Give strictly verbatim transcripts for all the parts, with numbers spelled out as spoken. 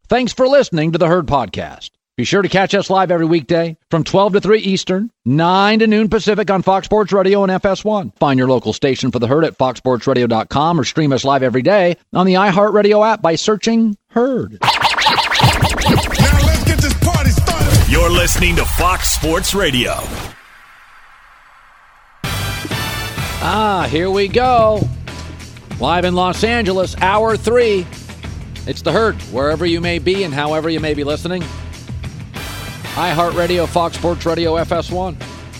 Thanks for listening to the Herd Podcast. Be sure to catch us live every weekday from twelve to three Eastern, nine to noon Pacific on Fox Sports Radio and F S one. Find your local station for the Herd at fox sports radio dot com or stream us live every day on the iHeartRadio app by searching Herd. Now let's get this party started. You're listening to Fox Sports Radio. Ah, here we go. Live in Los Angeles, hour three. It's the Herd, wherever you may be and however you may be listening. iHeartRadio, Fox Sports Radio, F S one.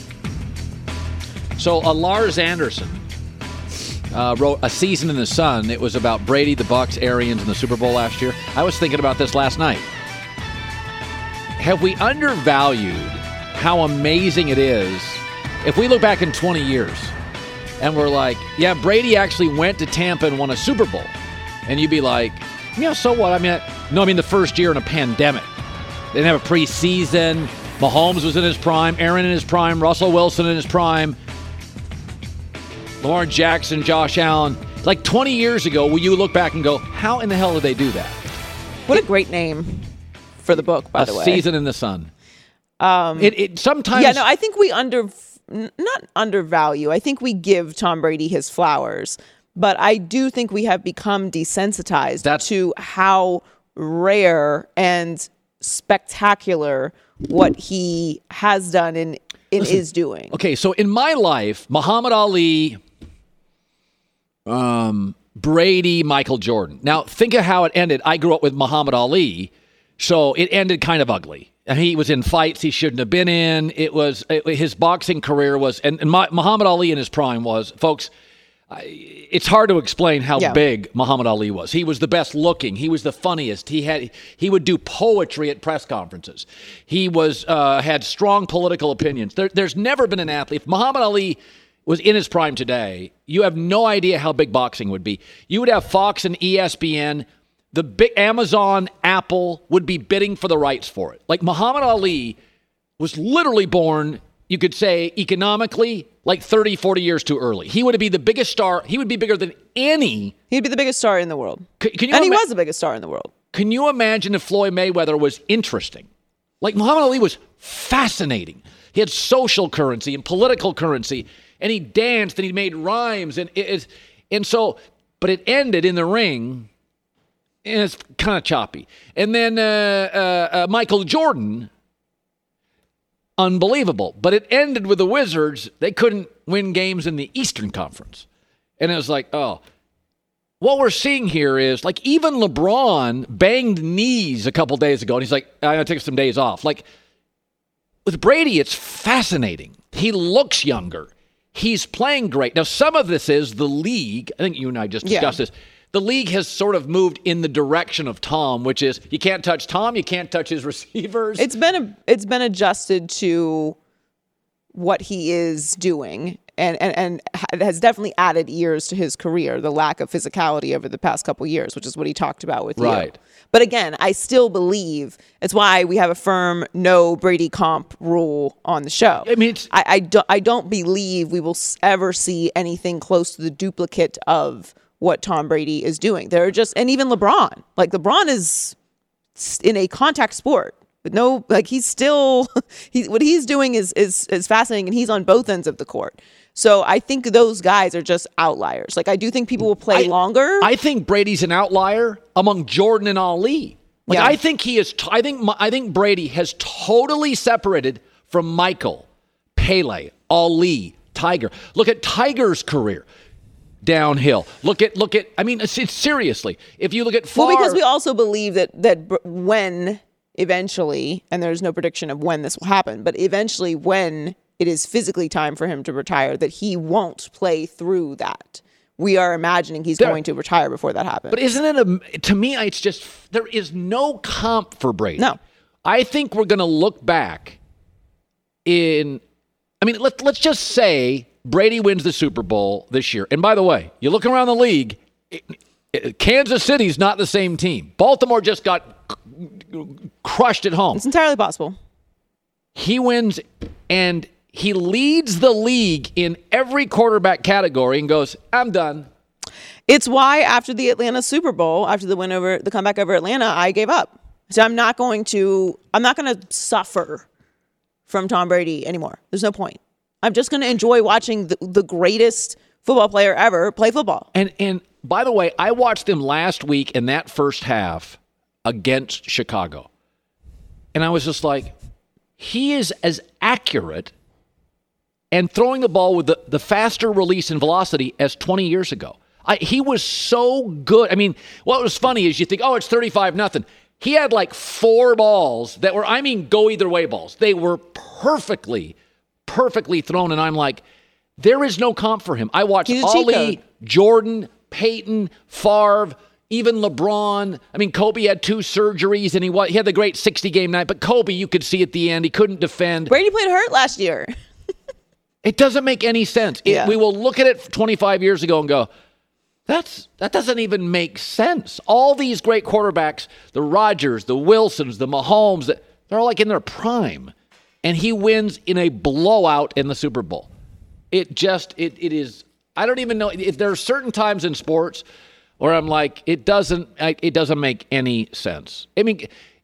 So, uh, Lars Anderson uh, wrote A Season in the Sun. It was about Brady, the Bucs, Arians, and the Super Bowl last year. I was thinking about this last night. Have we undervalued how amazing it is if we look back in twenty years and we're like, yeah, Brady actually went to Tampa and won a Super Bowl. And you'd be like, yeah, so what? I mean, I, no, I mean the first year in a pandemic. They didn't have a preseason. Mahomes was in his prime. Aaron in his prime. Russell Wilson in his prime. Lamar Jackson, Josh Allen. Like twenty years ago, will you look back and go, how in the hell did they do that? What a great name for the book, by a the way. A Season in the Sun. Um, it, it sometimes. Yeah, no, I think we under, not undervalue. I think we give Tom Brady his flowers. But I do think we have become desensitized That's, to how rare and spectacular what he has done and, and listen, is doing. Okay, so in my life, Muhammad Ali, um, Brady, Michael Jordan. Now, think of how it ended. I grew up with Muhammad Ali, so it ended kind of ugly. And he was in fights he shouldn't have been in. It was it, his boxing career was, and, and my, Muhammad Ali in his prime was, folks, it's hard to explain how yeah. big Muhammad Ali was. He was the best looking. He was the funniest. He had he would do poetry at press conferences. He was uh, had strong political opinions. There, there's never been an athlete. If Muhammad Ali was in his prime today, you have no idea how big boxing would be. You would have Fox and E S P N. The big Amazon, Apple would be bidding for the rights for it. Like Muhammad Ali was literally born, you could say, economically, like thirty, forty years too early. He would be the biggest star. He would be bigger than any. He'd be the biggest star in the world. Can, can you and ima- he was the biggest star in the world. Can you imagine if Floyd Mayweather was interesting? Like Muhammad Ali was fascinating. He had social currency and political currency, and he danced and he made rhymes. And, it, and so, but it ended in the ring, and it's kind of choppy. And then uh, uh, uh, Michael Jordan, unbelievable. But it ended with the Wizards. They couldn't win games in the Eastern Conference. And it was like, oh, what we're seeing here is like even LeBron banged knees a couple days ago. And he's like, I'm going to take some days off. Like with Brady, it's fascinating. He looks younger. He's playing great. Now, some of this is the league. I think you and I just discussed yeah. this. The league has sort of moved in the direction of Tom, which is you can't touch Tom, you can't touch his receivers. It's been a, it's been adjusted to what he is doing, and, and, and has definitely added years to his career, the lack of physicality over the past couple of years, which is what he talked about with right. you. But again, I still believe it's why we have a firm no Brady comp rule on the show. I mean, it's, I, I, don't, I don't believe we will ever see anything close to the duplicate of what Tom Brady is doing. They're just, and even LeBron, like LeBron is in a contact sport with no, like he's still, he, what he's doing is, is, is fascinating, and he's on both ends of the court. So I think those guys are just outliers. Like I do think people will play I, longer. I think Brady's an outlier among Jordan and Ali. Like yeah. I think he is, t- I think, I think Brady has totally separated from Michael, Pele, Ali, Tiger. Look at Tiger's career. Downhill. Look at, look at, I mean, it's, it's seriously, if you look at Favre. Well, because we also believe that, that when eventually, and there's no prediction of when this will happen, but eventually when it is physically time for him to retire, that he won't play through that. We are imagining he's there, going to retire before that happens. But isn't it, a, to me, it's just, there is no comp for Brady. No. I think we're going to look back in, I mean, let, let's just say, Brady wins the Super Bowl this year. And by the way, you look around the league, it, it, Kansas City's not the same team. Baltimore just got c- crushed at home. It's entirely possible. He wins, and he leads the league in every quarterback category and goes, I'm done. It's why after the Atlanta Super Bowl, after the win over the comeback over Atlanta, I gave up. So I'm not going to, I'm not going to suffer from Tom Brady anymore. There's no point. I'm just going to enjoy watching the, the greatest football player ever play football. And and by the way, I watched him last week in that first half against Chicago. And I was just like, he is as accurate and throwing the ball with the, the faster release and velocity as twenty years ago. I, he was so good. I mean, what was funny is you think, oh, it's thirty-five nothing. He had like four balls that were, I mean, go either way balls. They were perfectly, perfectly thrown. And I'm like, there is no comp for him. I watched Ali, Jordan, Peyton, Favre, even LeBron. I mean, Kobe had two surgeries, and he he had the great sixty-game night. But Kobe, you could see at the end, he couldn't defend. Brady played hurt last year. It doesn't make any sense. It, yeah. We will look at it twenty-five years ago and go, that's that doesn't even make sense. All these great quarterbacks, the Rodgers, the Wilsons, the Mahomes, they're all like in their prime. And he wins in a blowout in the Super Bowl. It just, it it is, I don't even know, if there are certain times in sports where I'm like, it doesn't, it doesn't make any sense. I mean,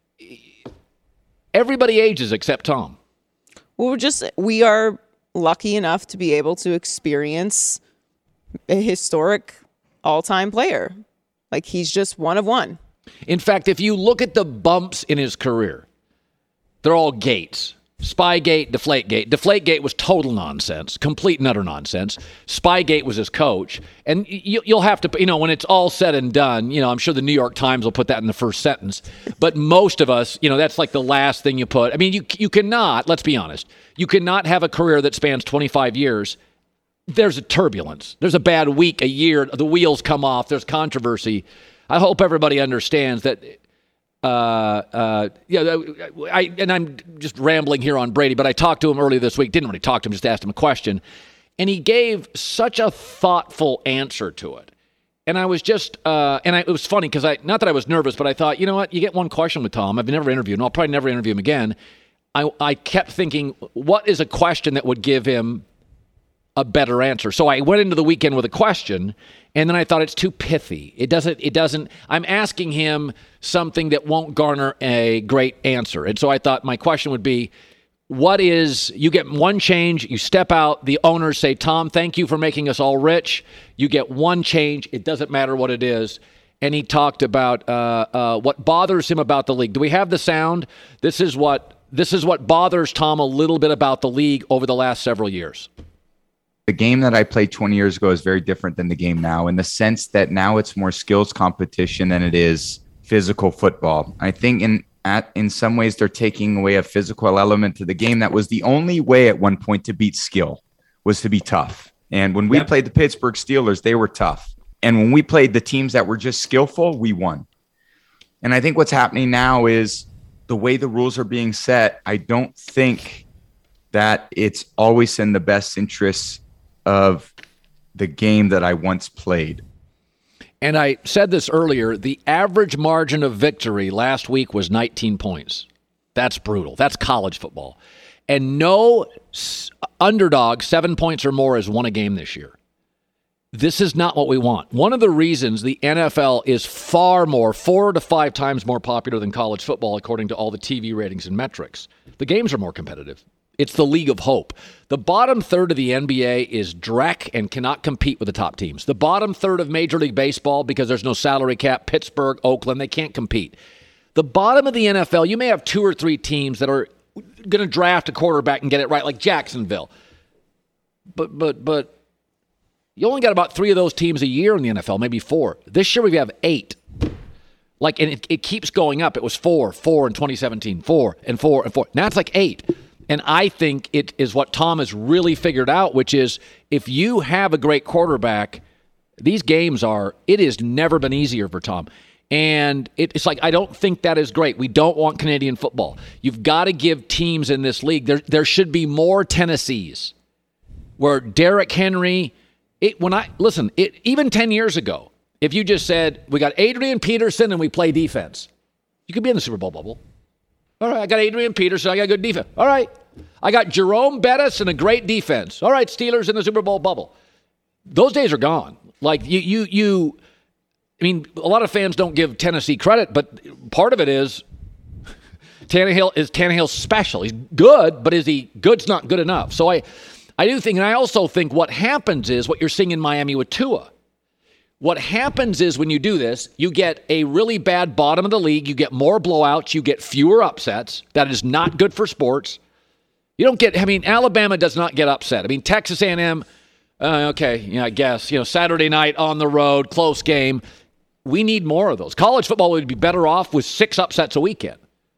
everybody ages except Tom. Well, we're just, we are lucky enough to be able to experience a historic all-time player. Like, he's just one of one. In fact, if you look at the bumps in his career, they're all gates. Spygate, Deflategate. Deflategate was total nonsense, complete and utter nonsense. Spygate was his coach. And you, you'll have to, you know, when it's all said and done, you know, I'm sure the New York Times will put that in the first sentence. But most of us, you know, that's like the last thing you put. I mean, you you cannot, let's be honest, you cannot have a career that spans twenty-five years. There's a turbulence. There's a bad week, a year. The wheels come off. There's controversy. I hope everybody understands that. Uh, uh, yeah, I, and I'm just rambling here on Brady, but I talked to him earlier this week. Didn't really talk to him, just asked him a question. And he gave such a thoughtful answer to it. And I was just, uh, and I, it was funny because I, not that I was nervous, but I thought, you know what? You get one question with Tom. I've never interviewed him. I'll probably never interview him again. I, I kept thinking, what is a question that would give him a better answer? So I went into the weekend with a question, and then I thought it's too pithy. It doesn't, it doesn't, I'm asking him something that won't garner a great answer. And so I thought my question would be, what is, you get one change, you step out, the owners say, Tom, thank you for making us all rich. You get one change, it doesn't matter what it is. And he talked about uh, uh, what bothers him about the league. Do we have the sound? This is what, this is what bothers Tom a little bit about the league over the last several years. The game that I played twenty years ago is very different than the game now, in the sense that now it's more skills competition than it is physical football. I think in at in some ways they're taking away a physical element to the game that was the only way at one point to beat skill, was to be tough. And when we yep. played the Pittsburgh Steelers, they were tough. And when we played the teams that were just skillful, we won. And I think what's happening now is the way the rules are being set, I don't think that it's always in the best interests of the game that I once played. And I said this earlier, the average margin of victory last week was nineteen points. That's brutal. That's college football. And no underdog, seven points or more, has won a game this year. This is not what we want. One of the reasons the N F L is far more, four to five times more popular than college football, according to all the T V ratings and metrics. The games are more competitive. It's the league of hope. The bottom third of the N B A is dreck and cannot compete with the top teams. The bottom third of Major League Baseball, because there's no salary cap, Pittsburgh, Oakland, they can't compete. The bottom of the N F L, you may have two or three teams that are going to draft a quarterback and get it right, like Jacksonville. But but but you only got about three of those teams a year in the N F L, maybe four. This year we have eight. Like, and it, it keeps going up. It was four, four in twenty seventeen, four and four and four. Now it's like eight. And I think it is what Tom has really figured out, which is if you have a great quarterback, these games are, it has never been easier for Tom. And it, it's like, I don't think that is great. We don't want Canadian football. You've got to give teams in this league, there, there should be more Tennessees where Derrick Henry, it, when I, listen, it, even ten years ago, if you just said, we got Adrian Peterson and we play defense, you could be in the Super Bowl bubble. All right, I got Adrian Peterson. I got good defense. All right. I got Jerome Bettis and a great defense. All right, Steelers in the Super Bowl bubble. Those days are gone. Like, you, you, you. I mean, a lot of fans don't give Tennessee credit, but part of it is Tannehill is Tannehill special. He's good, but is he good's not good enough. So I, I do think, and I also think what happens is what you're seeing in Miami with Tua. What happens is when you do this, you get a really bad bottom of the league. You get more blowouts. You get fewer upsets. That is not good for sports. You don't get, I mean, Alabama does not get upset. I mean, Texas A and M, uh, okay, yeah, I guess, you know, Saturday night on the road, close game. We need more of those. College football would be better off with six upsets a weekend.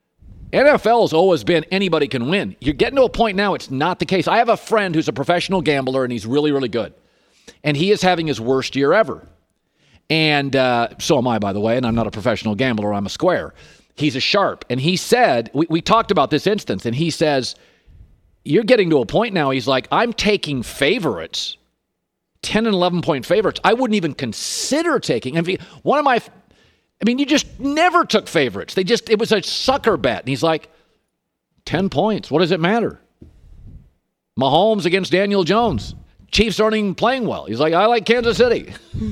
N F L has always been anybody can win. You're getting to a point now it's not the case. I have a friend who's a professional gambler, and he's really, really good. And he is having his worst year ever. And uh, so am I, by the way, and I'm not a professional gambler. I'm a square. He's a sharp. And he said, we, we talked about this instance, and he says, you're getting to a point now, he's like, I'm taking favorites, ten and eleven point favorites. I wouldn't even consider taking. I mean, one of my, I mean, you just never took favorites. They just, it was a sucker bet. And he's like, ten points. What does it matter? Mahomes against Daniel Jones. Chiefs aren't even playing well. He's like, I like Kansas City.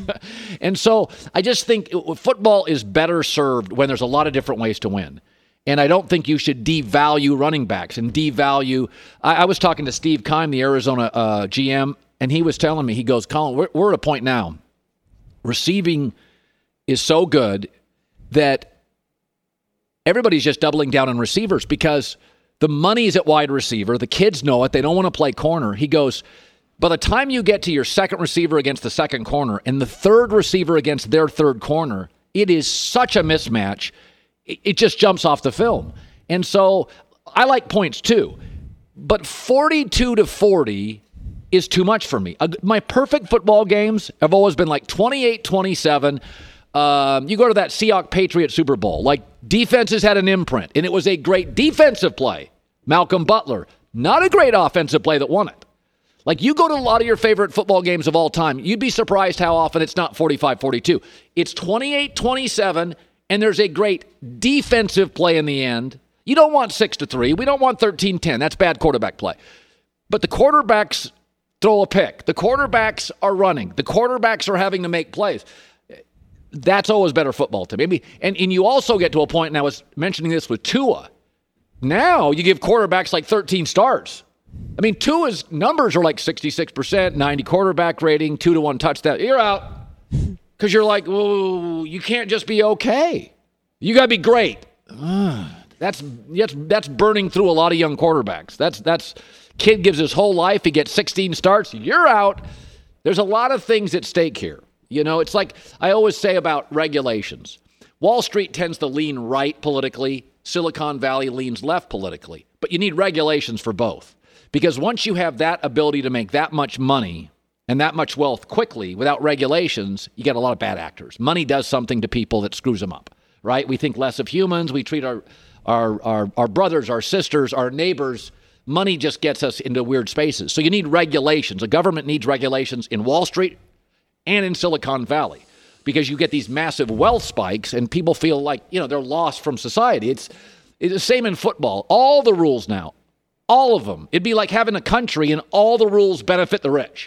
And so I just think football is better served when there's a lot of different ways to win. And I don't think you should devalue running backs and devalue. I, I was talking to Steve Keim, the Arizona uh, G M, and he was telling me, he goes, Colin, we're, we're at a point now. Receiving is so good that everybody's just doubling down on receivers because the money's at wide receiver. The kids know it. They don't want to play corner. He goes, by the time you get to your second receiver against the second corner and the third receiver against their third corner, it is such a mismatch. It just jumps off the film. And so I like points too. But forty-two to forty is too much for me. My perfect football games have always been like twenty-eight twenty-seven. Um, you go to that Seahawks-Patriot Super Bowl. Like, defenses had an imprint, and it was a great defensive play. Malcolm Butler, not a great offensive play that won it. Like, you go to a lot of your favorite football games of all time, you'd be surprised how often it's not forty-five forty-two. It's twenty-eight twenty-seven, and there's a great defensive play in the end. You don't want six to three. We don't want thirteen ten. That's bad quarterback play. But the quarterbacks throw a pick. The quarterbacks are running. The quarterbacks are having to make plays. That's always better football to me. And, and you also get to a point, and I was mentioning this with Tua. Now you give quarterbacks like thirteen starts. I mean, Tua's numbers are like sixty-six percent, ninety quarterback rating, two to one touchdown. You're out. Because you're like, whoa, you can't just be okay. You got to be great. Uh, that's, that's that's burning through a lot of young quarterbacks. That's that's kid gives his whole life. He gets sixteen starts. You're out. There's a lot of things at stake here. You know, it's like I always say about regulations. Wall Street tends to lean right politically. Silicon Valley leans left politically. But you need regulations for both. Because once you have that ability to make that much money and that much wealth quickly without regulations, you get a lot of bad actors. Money does something to people that screws them up, right? We think less of humans. We treat our our our, our brothers, our sisters, our neighbors. Money just gets us into weird spaces. So you need regulations. The government needs regulations in Wall Street and in Silicon Valley because you get these massive wealth spikes and people feel like, you know, they're lost from society. It's, it's the same in football. All the rules now. All of them. It'd be like having a country and all the rules benefit the rich.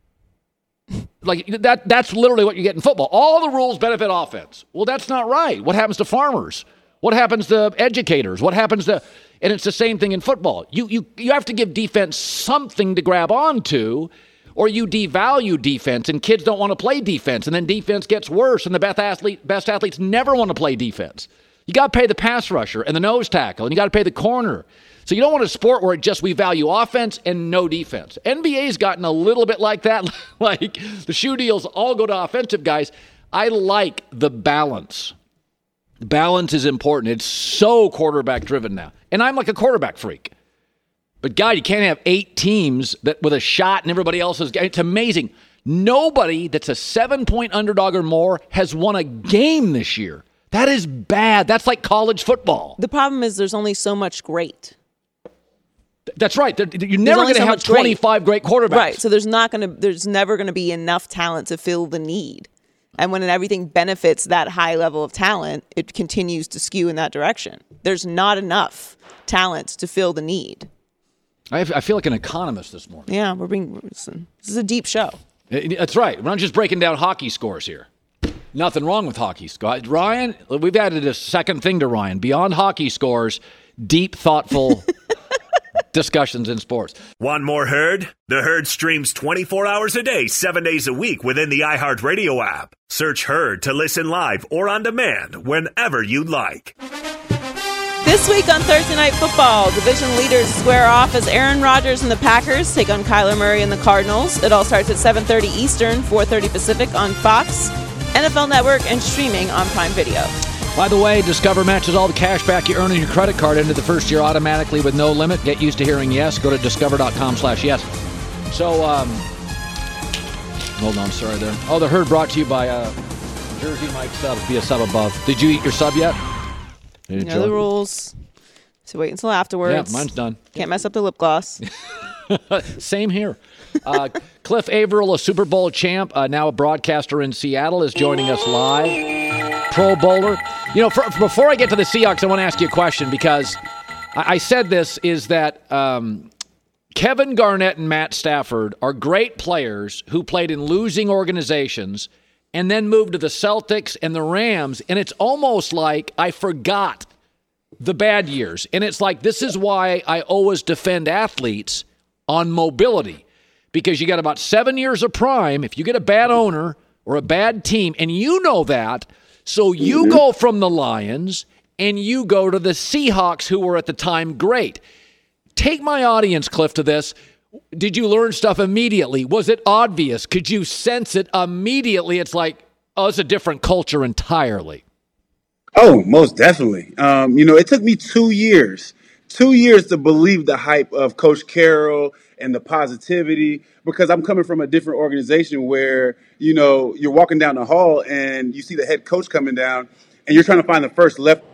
Like that that's literally what you get in football. All the rules benefit offense. Well, that's not right. What happens to farmers? What happens to educators? What happens to and it's the same thing in football. You you you have to give defense something to grab onto, or you devalue defense and kids don't want to play defense, and then defense gets worse and the best athlete best athletes never want to play defense. You got to pay the pass rusher and the nose tackle, and you got to pay the corner. So you don't want a sport where it just we value offense and no defense. N B A's gotten a little bit like that. Like the shoe deals all go to offensive guys. I like the balance. Balance is important. It's so quarterback driven now. And I'm like a quarterback freak. But God, you can't have eight teams that with a shot and everybody else is. It's amazing. Nobody that's a seven-point underdog or more has won a game this year. That is bad. That's like college football. The problem is there's only so much great. That's right. You're never going to so have twenty-five great. great quarterbacks. Right. So there's not going to there's never going to be enough talent to fill the need. And when everything benefits that high level of talent, it continues to skew in that direction. There's not enough talent to fill the need. I, I feel like an economist this morning. Yeah, we're being this is a deep show. That's right. We're not just breaking down hockey scores here. Nothing wrong with hockey scores. Ryan, we've added a second thing to Ryan. Beyond hockey scores, deep, thoughtful discussions in sports. Want more Herd? The Herd streams twenty-four hours a day, seven days a week within the iHeartRadio app. Search Herd to listen live or on demand whenever you like. This week on Thursday Night Football, division leaders square off as Aaron Rodgers and the Packers take on Kyler Murray and the Cardinals. It all starts at seven thirty Eastern, four thirty Pacific on Fox, N F L Network, and streaming on Prime Video. By the way, Discover matches all the cash back you earn on your credit card into the first year automatically with no limit. Get used to hearing yes. Go to discover.com slash yes. So, um, hold on, sorry there. Oh, the Herd brought to you by uh, Jersey Mike Subs. Be a sub above. Did you eat your sub yet? You know the rules. So wait until afterwards. Yeah, mine's done. Can't mess up the lip gloss. Same here. Uh, Cliff Averill, a Super Bowl champ, uh, now a broadcaster in Seattle, is joining us live. Pro Bowler. You know, for, before I get to the Seahawks, I want to ask you a question because I, I said this is that um, Kevin Garnett and Matt Stafford are great players who played in losing organizations and then moved to the Celtics and the Rams, and it's almost like I forgot the bad years. And it's like, this is why I always defend athletes on mobility, because you got about seven years of prime if you get a bad owner or a bad team, and you know that, so you mm-hmm. go from the Lions and you go to the Seahawks, who were at the time great. Take my audience, Cliff, to this. Did you learn stuff immediately? Was it obvious? Could you sense it immediately? It's like, oh, it's a different culture entirely. Oh, most definitely. Um, you know, it took me two years, two years to believe the hype of Coach Carroll and the positivity, because I'm coming from a different organization where, you know, you're walking down the hall and you see the head coach coming down and you're trying to find the first left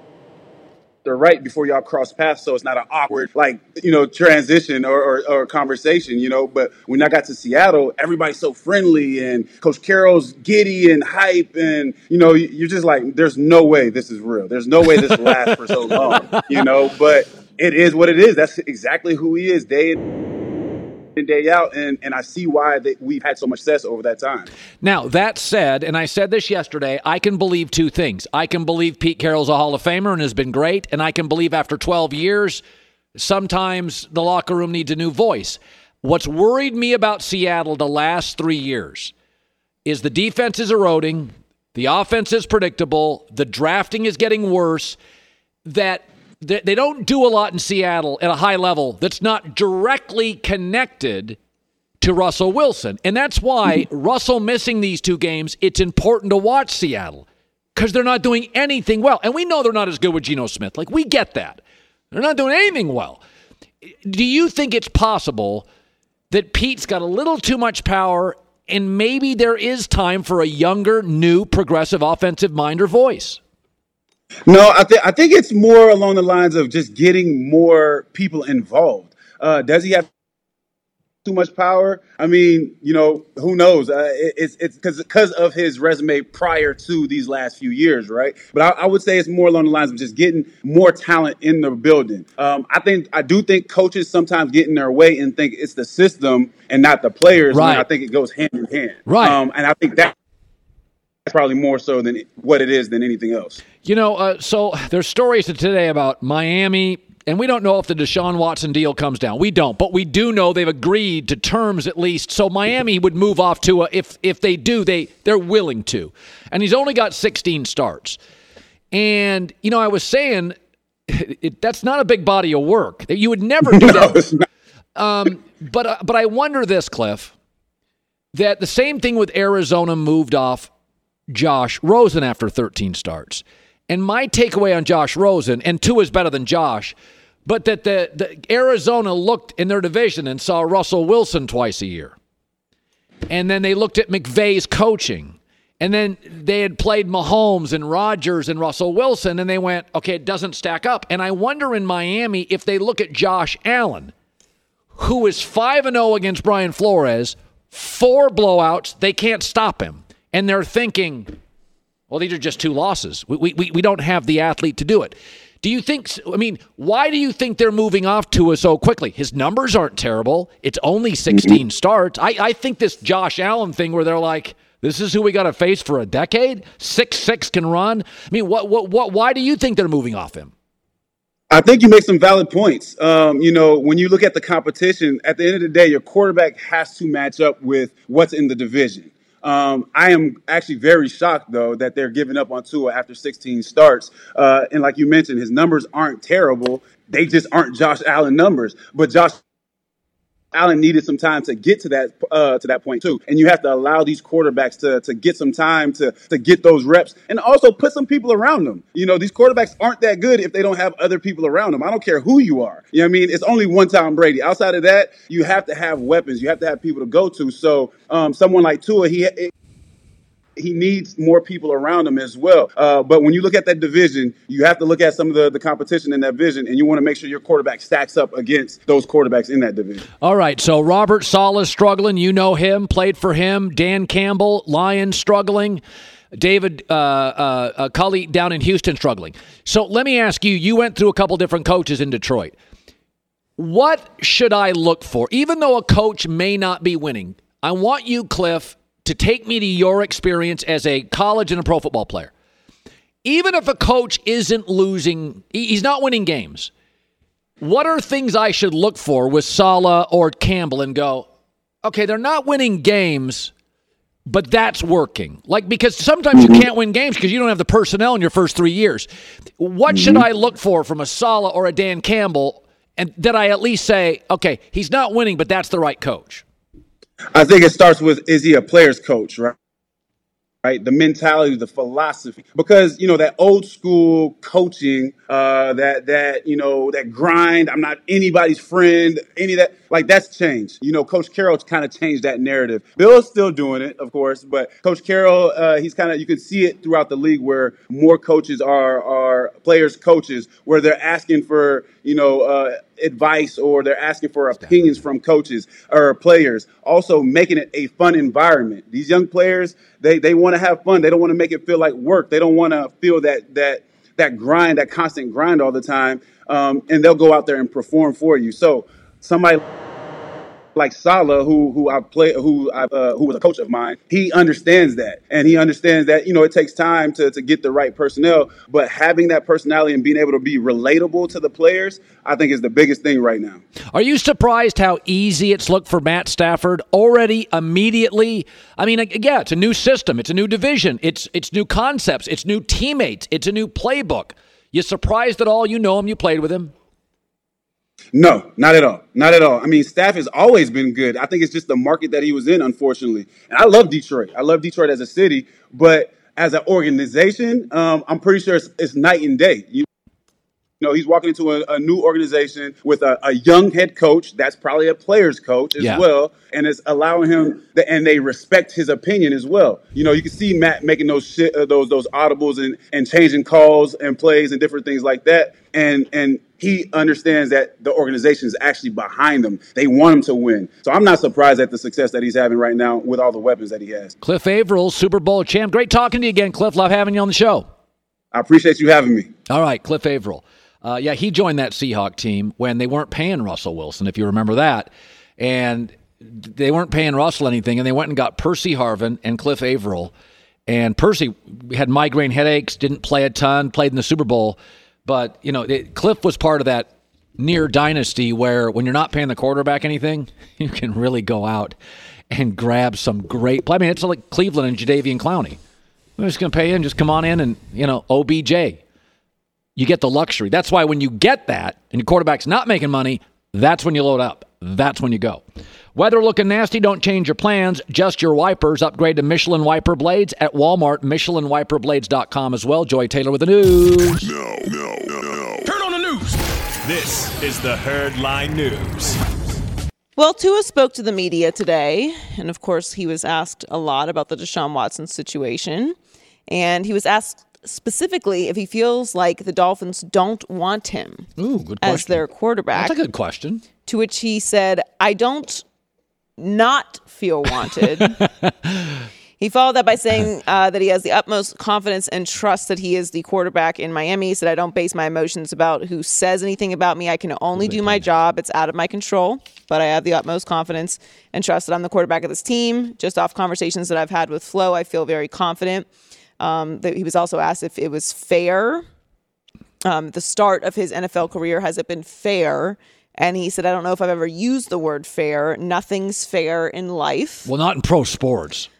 or right before y'all cross paths, so it's not an awkward, like, you know, transition or, or, or conversation, you know. But when I got to Seattle, everybody's so friendly and Coach Carroll's giddy and hype, and, you know, you're just like, there's no way this is real. There's no way this lasts for so long, you know. But it is what it is. That's exactly who he is, day in and day out, and, and I see why they, we've had so much success over that time. Now, that said, and I said this yesterday, I can believe two things. I can believe Pete Carroll's a Hall of Famer and has been great, and I can believe after twelve years, sometimes the locker room needs a new voice. What's worried me about Seattle the last three years is the defense is eroding, the offense is predictable, the drafting is getting worse, that they don't do a lot in Seattle at a high level that's not directly connected to Russell Wilson. And that's why Russell missing these two games, it's important to watch Seattle, because they're not doing anything well. And we know they're not as good with Geno Smith. Like, we get that. They're not doing anything well. Do you think it's possible that Pete's got a little too much power and maybe there is time for a younger, new, progressive offensive mind or voice? No, I think I think it's more along the lines of just getting more people involved. Uh, does he have too much power? I mean, you know, who knows? Uh, it, it's it's because because of his resume prior to these last few years, right? But I, I would say it's more along the lines of just getting more talent in the building. Um, I think I do think coaches sometimes get in their way and think it's the system and not the players. Right. And I think it goes hand in hand. Right. Um, and I think that. Probably more so than what it is than anything else. You know, uh, so there's stories today about Miami, and we don't know if the Deshaun Watson deal comes down. We don't, but we do know they've agreed to terms at least. So Miami would move off to a, if if they do, they they're willing to. And he's only got sixteen starts. And you know, I was saying it, that's not a big body of work. You would never do no, that. It's not. Um, but uh, but I wonder this, Cliff, that the same thing with Arizona moved off Josh Rosen after thirteen starts. And my takeaway on Josh Rosen, and two is better than Josh, but that the, the Arizona looked in their division and saw Russell Wilson twice a year. And then they looked at McVay's coaching. And then they had played Mahomes and Rodgers and Russell Wilson, and they went, okay, it doesn't stack up. And I wonder in Miami if they look at Josh Allen, who is five and oh against Brian Flores, four blowouts, they can't stop him. And they're thinking, well, these are just two losses. We, we we don't have the athlete to do it. Do you think, I mean, why do you think they're moving off Tua so quickly? His numbers aren't terrible. It's only sixteen starts. I, I think this Josh Allen thing where they're like, This is who we got to face for a decade? six six can run? I mean, what, what, what, why do you think they're moving off him? I think you make some valid points. Um, you know, when you look at the competition, at the end of the day, your quarterback has to match up with what's in the division. Um, I am actually very shocked, though, that they're giving up on Tua after sixteen starts. Uh, and like you mentioned, his numbers aren't terrible. They just aren't Josh Allen numbers. But Josh Allen needed some time to get to that uh, to that point, too. And you have to allow these quarterbacks to to get some time to, to get those reps and also put some people around them. You know, these quarterbacks aren't that good if they don't have other people around them. I don't care who you are. You know what I mean? It's only one Tom Brady. Outside of that, you have to have weapons. You have to have people to go to. So um, someone like Tua, he it, he needs more people around him as well. Uh, but when you look at that division, you have to look at some of the, the competition in that division, and you want to make sure your quarterback stacks up against those quarterbacks in that division. All right, so Robert Saleh struggling. You know him, played for him. Dan Campbell, Lions, struggling. David uh, uh, uh, Culley down in Houston struggling. So let me ask you, you went through a couple different coaches in Detroit. What should I look for? Even though a coach may not be winning, I want you, Cliff, to take me to your experience as a college and a pro football player. Even if a coach isn't losing, he's not winning games, what are things I should look for with Saleh or Campbell and go, okay, they're not winning games, but that's working? Like, because sometimes you can't win games because you don't have the personnel in your first three years. What mm-hmm. should I look for from a Saleh or a Dan Campbell, and that I at least say, okay, he's not winning, but that's the right coach? I think it starts with, is he a player's coach, right? Right, the mentality, the philosophy, because, you know, that old school coaching, uh, that, that, you know, that grind, I'm not anybody's friend, any of that, like, that's changed. You know, Coach Carroll's kind of changed that narrative. Bill's still doing it, of course, but Coach Carroll, uh, he's kind of, you can see it throughout the league where more coaches are, are players' coaches, where they're asking for, you know, uh, advice, or they're asking for opinions from coaches or players. Also making it a fun environment. These young players, they they want to have fun. They don't want to make it feel like work. They don't want to feel that that that grind, that constant grind all the time. Um, and they'll go out there and perform for you. So somebody like Saleh, who who I play, who I uh, who was a coach of mine, he understands that, and he understands that, you know, it takes time to to get the right personnel, but having that personality and being able to be relatable to the players, I think, is the biggest thing right now. Are you surprised how easy it's looked for Matt Stafford already, immediately? I mean, yeah, it's a new system, it's a new division, it's it's new concepts, it's new teammates, it's a new playbook. You surprised at all? You know him, you played with him. No, not at all. Not at all. I mean, Staff has always been good. I think it's just the market that he was in, unfortunately. And I love Detroit. I love Detroit as a city. But as an organization, um, I'm pretty sure it's, it's night and day. You know, he's walking into a, a new organization with a, a young head coach. That's probably a player's coach as yeah. well. And it's allowing him, the, and they respect his opinion as well. You know, you can see Matt making those shit, uh, those those audibles and, and changing calls and plays and different things like that. And and he understands that the organization is actually behind them. They want him to win. So I'm not surprised at the success that he's having right now with all the weapons that he has. Cliff Averill, Super Bowl champ. Great talking to you again, Cliff. Love having you on the show. I appreciate you having me. All right, Cliff Averill. Uh, yeah, he joined that Seahawk team when they weren't paying Russell Wilson, if you remember that. And they weren't paying Russell anything, and they went and got Percy Harvin and Cliff Averill. And Percy had migraine headaches, didn't play a ton, played in the Super Bowl. But, you know, it, Cliff was part of that near dynasty where when you're not paying the quarterback anything, you can really go out and grab some great play. I mean, it's like Cleveland and Jadeveon Clowney. We're just going to pay in, just come on in and, you know, O B J. You get the luxury. That's why when you get that and your quarterback's not making money, that's when you load up. That's when you go. Weather looking nasty, don't change your plans. Just your wipers. Upgrade to Michelin wiper blades at Walmart. Michelin wiper blades dot com as well. Joy Taylor with the news. No, no, no, no. Turn on the news. This is the Herd Line News. Well, Tua spoke to the media today, and of course he was asked a lot about the Deshaun Watson situation, and he was asked specifically if he feels like the Dolphins don't want him Ooh, good as their quarterback. That's a good question. To which he said, I don't not feel wanted. He followed that by saying uh, that he has the utmost confidence and trust that he is the quarterback in Miami. He said, I don't base my emotions about who says anything about me. I can only do my job. It's out of my control, but I have the utmost confidence and trust that I'm the quarterback of this team. Just off conversations that I've had with Flo, I feel very confident. Um, that he was also asked if it was fair. Um, the start of his N F L career, has it been fair? And he said, I don't know if I've ever used the word fair. Nothing's fair in life. Well, not in pro sports.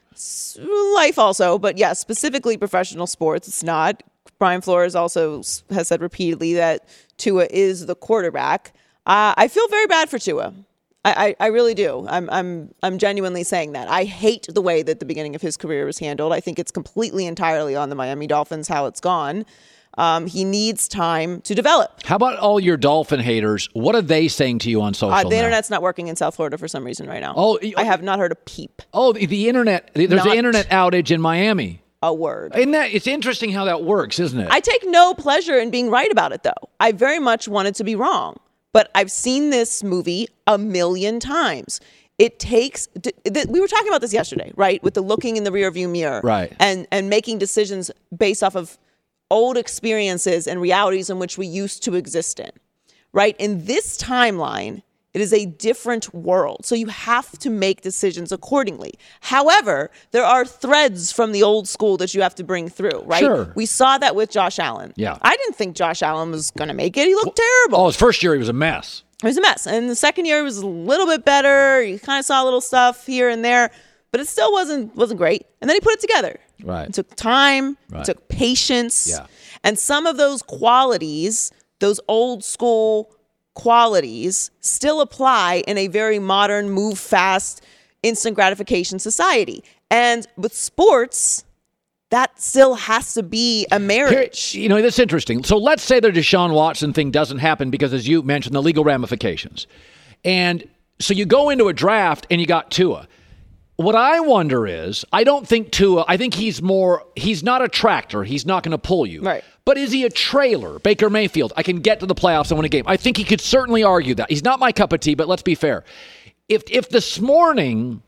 Life also, but yeah, specifically professional sports, it's not. Brian Flores also has said repeatedly that Tua is the quarterback. Uh, I feel very bad for Tua. I, I, I really do. I'm I'm I'm genuinely saying that. I hate the way that the beginning of his career was handled. I think it's completely entirely on the Miami Dolphins how it's gone. Um, he needs time to develop. How about all your Dolphin haters? What are they saying to you on social? Uh, the now? internet's not working in South Florida for some reason right now. Oh, I have not heard a peep. Oh, the, the internet. There's Not an internet outage in Miami. A word. Isn't that, it's interesting how that works, isn't it? I take no pleasure in being right about it, though. I very much wanted to be wrong. But I've seen this movie a million times. It takes, we were talking about this yesterday, right? With the looking in the rearview mirror. Right. And, and making decisions based off of old experiences and realities in which we used to exist in, right? In this timeline, it is a different world. So you have to make decisions accordingly. However, there are threads from the old school that you have to bring through, right? Sure. We saw that with Josh Allen. Yeah. I didn't think Josh Allen was going to make it. He looked terrible. Oh, his first year he was a mess. It was a mess. And the second year was a little bit better. You kind of saw a little stuff here and there, but it still wasn't wasn't great. And then he put it together. Right. It took time. Right. It took patience. Yeah. And some of those qualities, those old school qualities, still apply in a very modern, move fast, instant gratification society. And with sports, that still has to be a marriage. Here, you know, that's interesting. So let's say the Deshaun Watson thing doesn't happen because, as you mentioned, the legal ramifications. And so you go into a draft and you got Tua. What I wonder is, I don't think Tua, I think he's more, he's not a tractor. He's not going to pull you. Right. But is he a trailer? Baker Mayfield, I can get to the playoffs and win a game. I think he could certainly argue that. He's not my cup of tea, but let's be fair. If if this morning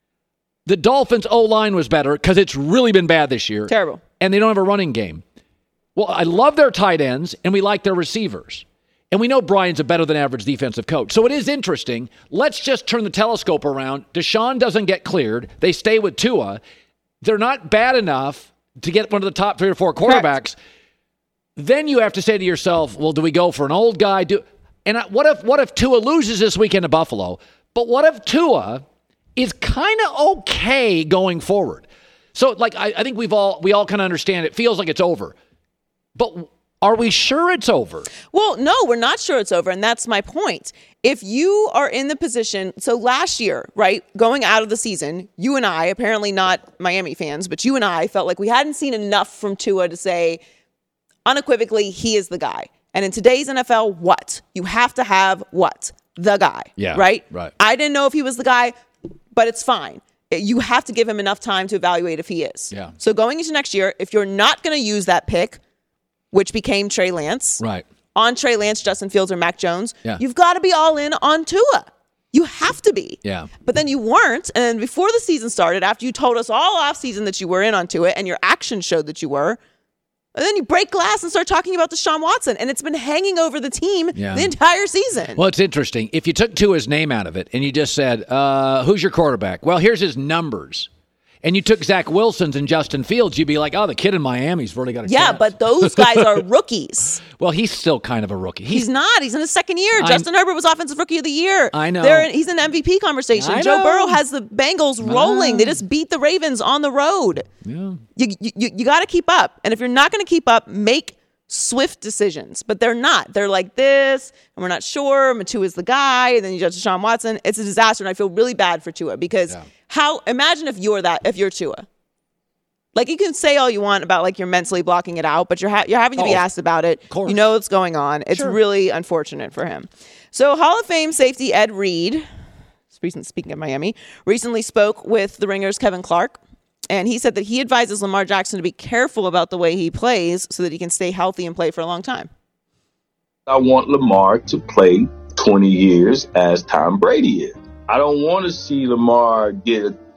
the Dolphins' O-line was better, because it's really been bad this year. Terrible. And they don't have a running game. Well, I love their tight ends, and we like their receivers. And we know Brian's a better than average defensive coach. So it is interesting. Let's just turn the telescope around. Deshaun doesn't get cleared. They stay with Tua. They're not bad enough to get one of the top three or four quarterbacks. Correct. Then you have to say to yourself, well, do we go for an old guy? Do And what if what if Tua loses this weekend to Buffalo? But what if Tua is kind of okay going forward? So, like, I, I think we've all we all kind of understand it feels like it's over. But are we sure it's over? Well, no, we're not sure it's over. And that's my point. If you are in the position, so last year, right, going out of the season, you and I, apparently not Miami fans, but you and I felt like we hadn't seen enough from Tua to say unequivocally he is the guy. And in today's N F L, what? You have to have what? The guy. Yeah. Right? Right. I didn't know if he was the guy, but it's fine. You have to give him enough time to evaluate if he is. Yeah. So going into next year, if you're not going to use that pick, which became Trey Lance. Right. On Trey Lance, Justin Fields, or Mac Jones. Yeah. You've got to be all in on Tua. You have to be. Yeah. But then you weren't. And before the season started, after you told us all offseason that you were in on Tua and your actions showed that you were, and then you break glass and start talking about Deshaun Watson. And it's been hanging over the team Yeah. the entire season. Well, it's interesting. If you took Tua's name out of it and you just said, uh, who's your quarterback? Well, here's his numbers. And you took Zach Wilson's and Justin Fields, you'd be like, oh, the kid in Miami's really got a yeah, chance. but those guys are rookies. Well, he's still kind of a rookie. He's, he's not. He's in his second year. I'm, Justin Herbert was Offensive Rookie of the Year. I know. They're in, he's in the M V P conversation. I Joe know. Burrow has the Bengals rolling. They just beat the Ravens on the road. Yeah. You you, you got to keep up. And if you're not going to keep up, make swift decisions. But they're not. They're like this, and we're not sure. Tua is the guy, and then you judge Deshaun Watson. It's a disaster, and I feel really bad for Tua because Yeah. how? Imagine if you're that. If you're Tua. Like, you can say all you want about, like, you're mentally blocking it out, but you're ha- you're having to be Oh, asked about it. of course. You know what's going on. It's Sure. really unfortunate for him. So Hall of Fame safety Ed Reed, speaking of Miami, recently spoke with the Ringer's Kevin Clark, and he said that he advises Lamar Jackson to be careful about the way he plays so that he can stay healthy and play for a long time. I want Lamar to play twenty years as Tom Brady is. I don't want to see Lamar get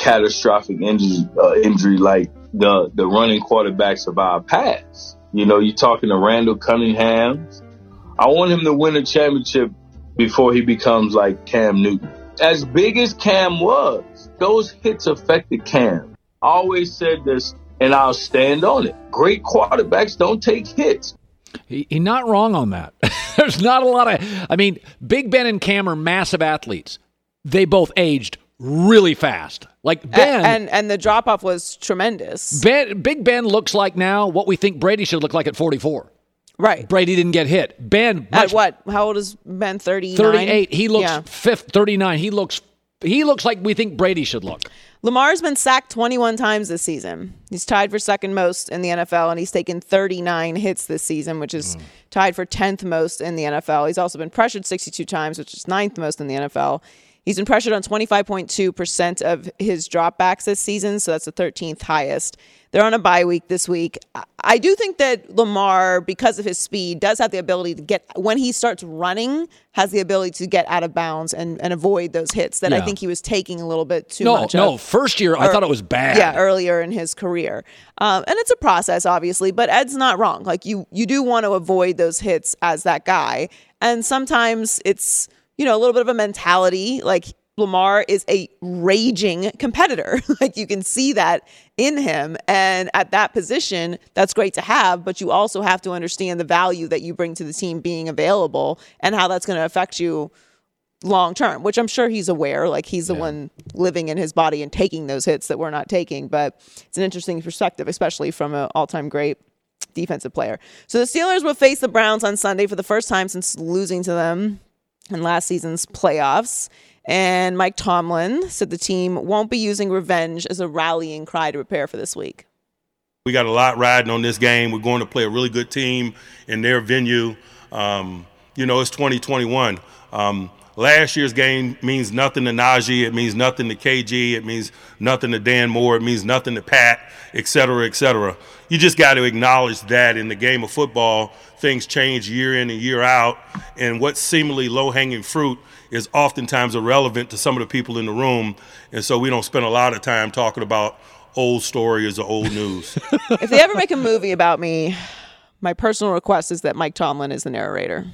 catastrophic injury, uh, injury like the, the running quarterbacks of our past. You know, you're talking to Randall Cunningham. I want him to win a championship before he becomes like Cam Newton. As big as Cam was, those hits affected Cam. I always said this, and I'll stand on it. Great quarterbacks don't take hits. He's he not wrong on that. There's not a lot of, I mean, Big Ben and Cam are massive athletes. They both aged really fast. Like Ben. And, and, and the drop-off was tremendous. Ben, Big Ben looks like now what we think Brady should look like at forty-four. Right. Brady didn't get hit. Ben. At what? How old is Ben? thirty-nine? thirty-eight. He looks yeah. fifth, thirty-nine. He looks he looks like we think Brady should look. Lamar's been sacked twenty-one times this season. He's tied for second most in the N F L, and he's taken thirty-nine hits this season, which is mm. tied for tenth most in the N F L. He's also been pressured sixty-two times, which is ninth most in the N F L. He's been pressured on twenty-five point two percent of his dropbacks this season, so that's the thirteenth highest. They're on a bye week this week. I do think that Lamar, because of his speed, does have the ability to get, when he starts running, has the ability to get out of bounds and, and avoid those hits that yeah. I think he was taking a little bit too no, much No, no. of. First year, I or, thought it was bad. Yeah, earlier in his career. Um, and it's a process, obviously, but Ed's not wrong. Like, you, you do want to avoid those hits as that guy. And sometimes it's, you know, a little bit of a mentality, like, Lamar is a raging competitor. Like, you can see that in him. And at that position, that's great to have, but you also have to understand the value that you bring to the team being available and how that's going to affect you long term, which I'm sure he's aware. Like, he's the yeah. one living in his body and taking those hits that we're not taking. But it's an interesting perspective, especially from an all-time great defensive player. So the Steelers will face the Browns on Sunday for the first time since losing to them in last season's playoffs. And Mike Tomlin said the team won't be using revenge as a rallying cry to prepare for this week. We got a lot riding on this game. We're going to play a really good team in their venue. Um, you know, it's twenty twenty-one. Um, last year's game means nothing to Najee. It means nothing to K G. It means nothing to Dan Moore. It means nothing to Pat, et cetera, et cetera. You just got to acknowledge that in the game of football, things change year in and year out. And what's seemingly low-hanging fruit is oftentimes irrelevant to some of the people in the room. And so we don't spend a lot of time talking about old stories or old news. If they ever make a movie about me, my personal request is that Mike Tomlin is the narrator.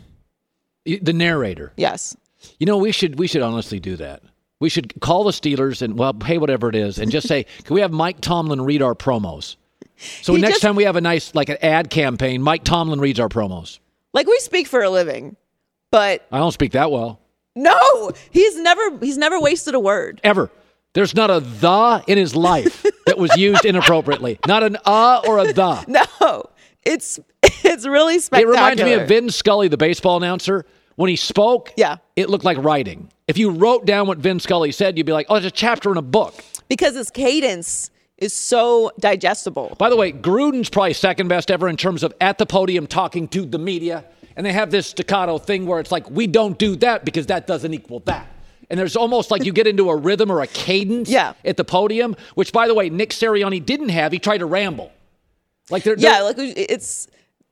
The narrator? Yes. You know, we should we should honestly do that. We should call the Steelers and, well, pay whatever it is, and just say, can we have Mike Tomlin read our promos? So he next just, time we have a nice, like an ad campaign, Mike Tomlin reads our promos. Like, we speak for a living, but I don't speak that well. No, he's never he's never wasted a word. Ever. There's not a the in his life that was used inappropriately. Not an uh or a the. No, it's it's really spectacular. It reminds me of Vin Scully, the baseball announcer. When he spoke, yeah. it looked like writing. If you wrote down what Vin Scully said, you'd be like, oh, it's a chapter in a book. Because his cadence is so digestible. By the way, Gruden's probably second best ever in terms of at the podium talking to the media. And they have this staccato thing where it's like, we don't do that because that doesn't equal that. And there's almost like you get into a rhythm or a cadence yeah. at the podium, which, by the way, Nick Sirianni didn't have. He tried to ramble. Like they're, Yeah, they're, like it's...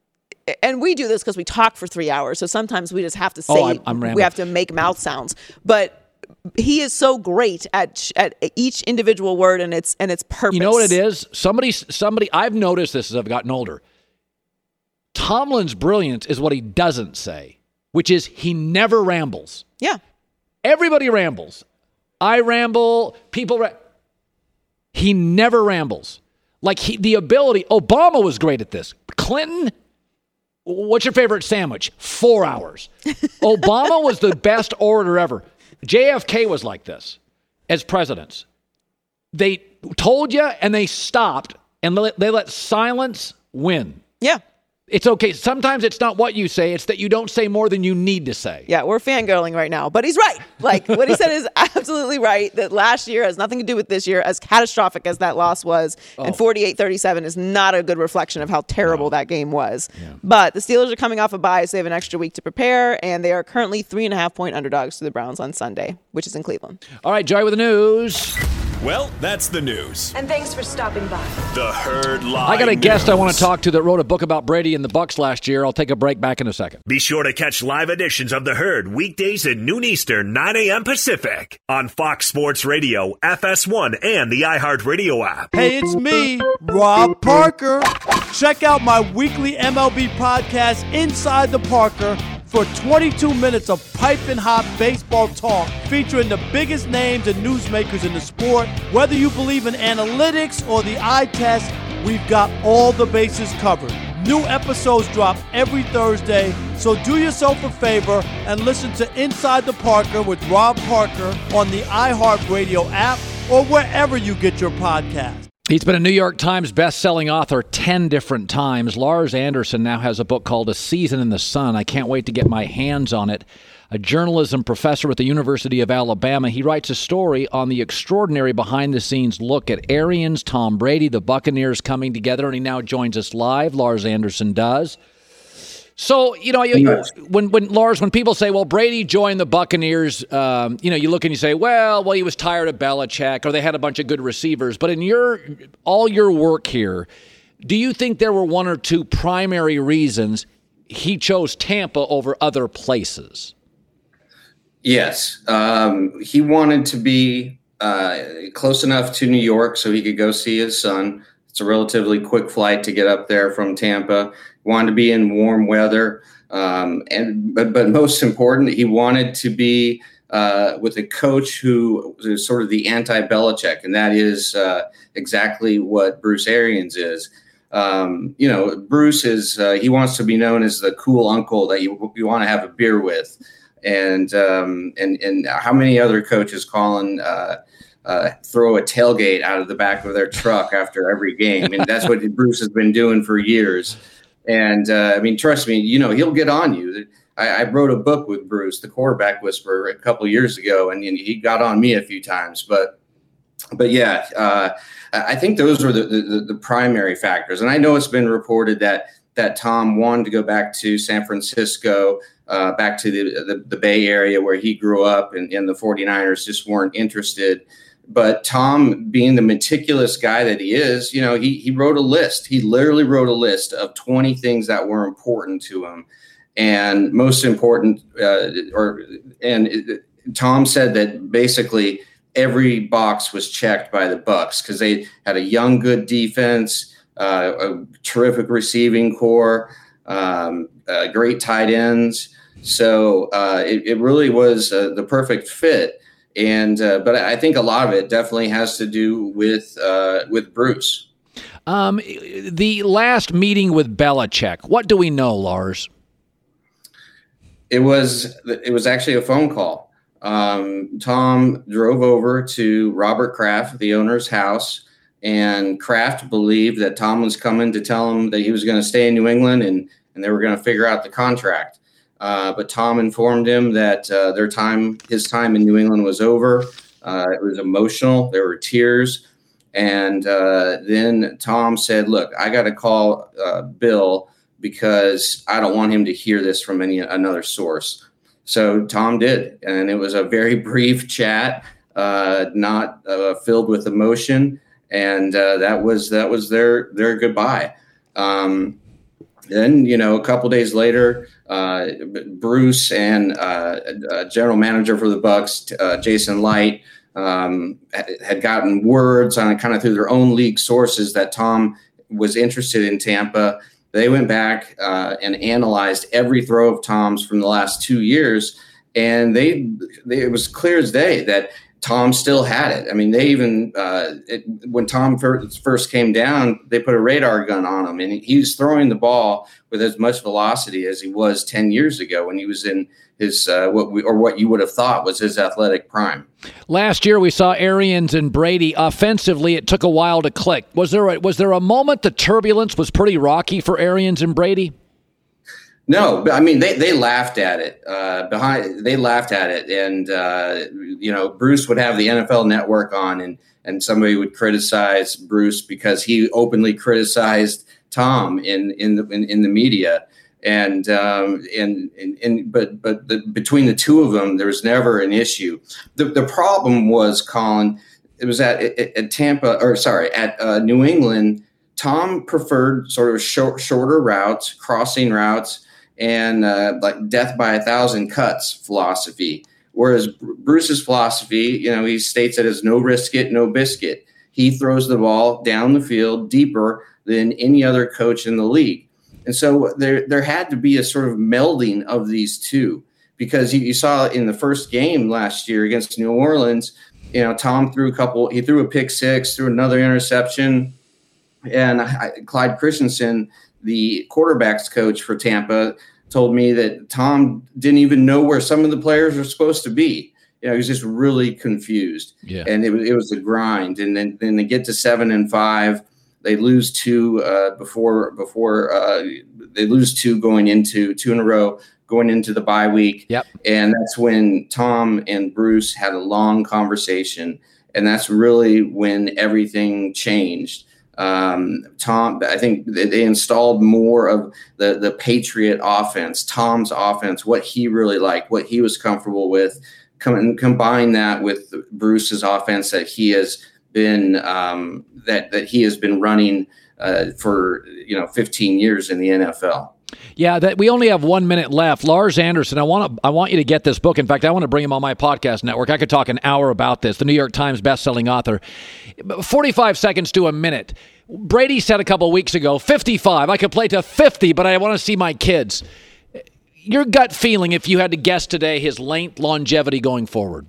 And we do this because we talk for three hours. So sometimes we just have to say, oh, I'm, I'm we have to make mouth sounds. But he is so great at at each individual word and its and its purpose. You know what it is? Somebody, somebody. I've noticed this as I've gotten older. Tomlin's brilliance is what he doesn't say, which is he never rambles. Yeah. Everybody rambles. I ramble. People. Ra- he never rambles. Like he, the ability. Obama was great at this. Clinton. What's your favorite sandwich? Four hours. Obama was the best orator ever. J F K was like this as presidents. They told you and they stopped and they let silence win. Yeah. It's okay. Sometimes it's not what you say. It's that you don't say more than you need to say. Yeah, we're fangirling right now. But he's right. Like, what he said is absolutely right, that last year has nothing to do with this year, as catastrophic as that loss was. Oh. And forty-eight thirty-seven is not a good reflection of how terrible no. that game was. Yeah. But the Steelers are coming off a bye, so they have an extra week to prepare, and they are currently three and a half point underdogs to the Browns on Sunday, which is in Cleveland. All right, Joy with the news. Well, that's the news. And thanks for stopping by. The Herd Live I got a guest News. I want to talk to that wrote a book about Brady and the Bucs last year. I'll take a break. Back in a second. Be sure to catch live editions of The Herd weekdays at noon Eastern, nine a.m. Pacific on Fox Sports Radio, F S one, and the iHeartRadio app. Hey, it's me, Rob Parker. Check out my weekly M L B podcast, Inside the Parker, for twenty-two minutes of piping hot baseball talk featuring the biggest names and newsmakers in the sport. Whether you believe in analytics or the eye test, we've got all the bases covered. New episodes drop every Thursday, so do yourself a favor and listen to Inside the Parker with Rob Parker on the iHeartRadio app or wherever you get your podcasts. He's been a New York Times best-selling author ten different times. Lars Anderson now has a book called A Season in the Sun. I can't wait to get my hands on it. A journalism professor at the University of Alabama, he writes a story on the extraordinary behind-the-scenes look at Arians, Tom Brady, the Buccaneers coming together, and he now joins us live. Lars Anderson does. So, you know, you, when, when Lars, when people say, well, Brady joined the Buccaneers, um, you know, you look and you say, well, well, he was tired of Belichick or they had a bunch of good receivers. But in your all your work here, do you think there were one or two primary reasons he chose Tampa over other places? Yes. Um, he wanted to be uh, close enough to New York so he could go see his son. It's a relatively quick flight to get up there from Tampa. He wanted to be in warm weather. Um, and but but most important, he wanted to be uh, with a coach who is sort of the anti-Belichick, and that is uh, exactly what Bruce Arians is. Um, you know, Bruce is uh, he wants to be known as the cool uncle that you you want to have a beer with, and um, and and how many other coaches, Colin, uh, uh, throw a tailgate out of the back of their truck after every game, and that's what Bruce has been doing for years. And uh, I mean, trust me, you know, he'll get on you. I, I wrote a book with Bruce, The Quarterback Whisperer, a couple of years ago, and, and he got on me a few times. But, but yeah, uh, I think those were the, the, the primary factors. And I know it's been reported that that Tom wanted to go back to San Francisco, uh, back to the, the the Bay Area where he grew up, and, and the 49ers just weren't interested. But Tom, being the meticulous guy that he is, you know, he he wrote a list. He literally wrote a list of twenty things that were important to him, and most important, uh, or and it, Tom said that basically every box was checked by the Bucs because they had a young, good defense, uh, a terrific receiving core, um, uh, great tight ends. So uh, it, it really was uh, the perfect fit. And uh, but I think a lot of it definitely has to do with uh, with Bruce. Um, the last meeting with Belichick, what do we know, Lars? It was it was actually a phone call. Um, Tom drove over to Robert Kraft, the owner's house, and Kraft believed that Tom was coming to tell him that he was going to stay in New England and and they were going to figure out the contract. Uh, but Tom informed him that uh, their time, his time in New England was over. Uh, it was emotional. There were tears. And uh, then Tom said, look, I got to call uh, Bill because I don't want him to hear this from any another source. So Tom did. And it was a very brief chat, uh, not uh, filled with emotion. And uh, that was that was their their goodbye. Um, then, you know, a couple days later, uh, Bruce and uh, uh, general manager for the Bucs, uh, Jason Light, um, had gotten words on kind of through their own league sources that Tom was interested in Tampa. They went back uh, and analyzed every throw of Tom's from the last two years, and they, they it was clear as day that Tom still had it. I mean, they even uh, it, when Tom first, first came down, they put a radar gun on him, and he was throwing the ball with as much velocity as he was ten years ago when he was in his uh, what we, or what you would have thought was his athletic prime. Last year, we saw Arians and Brady offensively. It took a while to click. Was there a, was there a moment the turbulence was pretty rocky for Arians and Brady? No, but I mean, they, they laughed at it uh, behind. They laughed at it. And, uh, you know, Bruce would have the N F L Network on and, and somebody would criticize Bruce because he openly criticized Tom in, in the, in, in the media. And, um, and, and, and, but, but the, between the two of them, there was never an issue. The, the problem was, Colin, it was at, at, at Tampa, or sorry, at uh, New England, Tom preferred sort of short, shorter routes, crossing routes, and uh, like death by a thousand cuts philosophy. Whereas Bruce's philosophy, you know, he states it as no risk it, no biscuit. He throws the ball down the field deeper than any other coach in the league. And so there, there had to be a sort of melding of these two, because you, you saw in the first game last year against New Orleans, you know, Tom threw a couple, he threw a pick six, threw another interception. And I, Clyde Christensen, the quarterback's coach for Tampa, told me that Tom didn't even know where some of the players were supposed to be. You know, he was just really confused. Yeah. And it was, it was a grind. And then, then they get to seven and five. They lose two uh, before before uh, they lose two going into two in a row going into the bye week. Yep. And that's when Tom and Bruce had a long conversation. And that's really when everything changed. Um, Tom, I think they installed more of the, the Patriot offense, Tom's offense, what he really liked, what he was comfortable with, com- combine that with Bruce's offense that he has been, um, that, that he has been running, uh, for, you know, fifteen years in the N F L. Yeah, that we only have one minute left. Lars Anderson, I want to I want you to get this book. In fact, I want to bring him on my podcast network. I could talk an hour about this. The New York Times best-selling author. forty-five seconds to a minute. Brady said a couple of weeks ago, fifty-five. I could play to fifty, but I want to see my kids. Your gut feeling, if you had to guess today, his length, longevity going forward?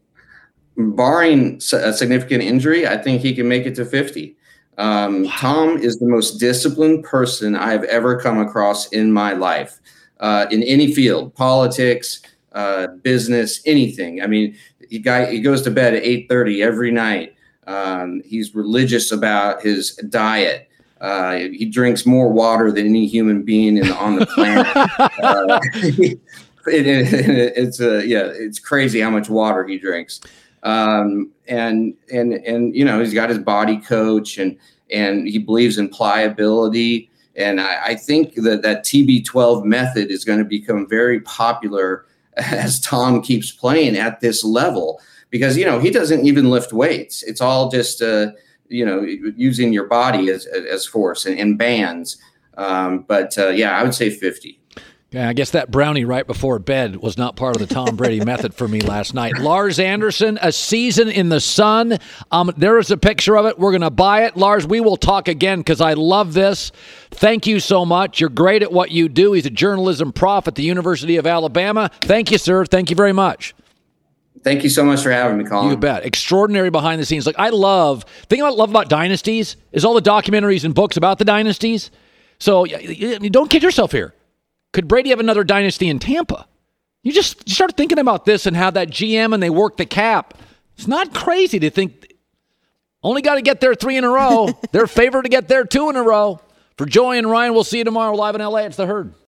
Barring a significant injury, I think he can make it to fifty. Um, wow. Tom is the most disciplined person I've ever come across in my life, uh, in any field, politics, uh, business, anything. I mean, he guy he goes to bed at eight thirty every night. Um, he's religious about his diet. Uh, he drinks more water than any human being in, on the planet. uh, it, it, it's uh, yeah, it's crazy how much water he drinks. Um, and, and, and, you know, he's got his body coach and, and he believes in pliability. And I, I think that that T B twelve method is going to become very popular as Tom keeps playing at this level, because, you know, he doesn't even lift weights. It's all just, uh, you know, using your body as, as force and, and bands. Um, but, uh, yeah, I would say fifty. Yeah, I guess that brownie right before bed was not part of the Tom Brady method for me last night. Lars Anderson, A Season in the Sun. Um, there is a picture of it. We're going to buy it. Lars, we will talk again because I love this. Thank you so much. You're great at what you do. He's a journalism prof at the University of Alabama. Thank you, sir. Thank you very much. Thank you so much for having me, Colin. You bet. Extraordinary behind the scenes. Like, I love, the thing I love about dynasties is all the documentaries and books about the dynasties. So you don't kid yourself here. Could Brady have another dynasty in Tampa? You just you start thinking about this and how that G M and they work the cap. It's not crazy to think only got to get there three in a row. They're favored to get there two in a row. For Joey and Ryan, we'll see you tomorrow live in L A. It's The Herd.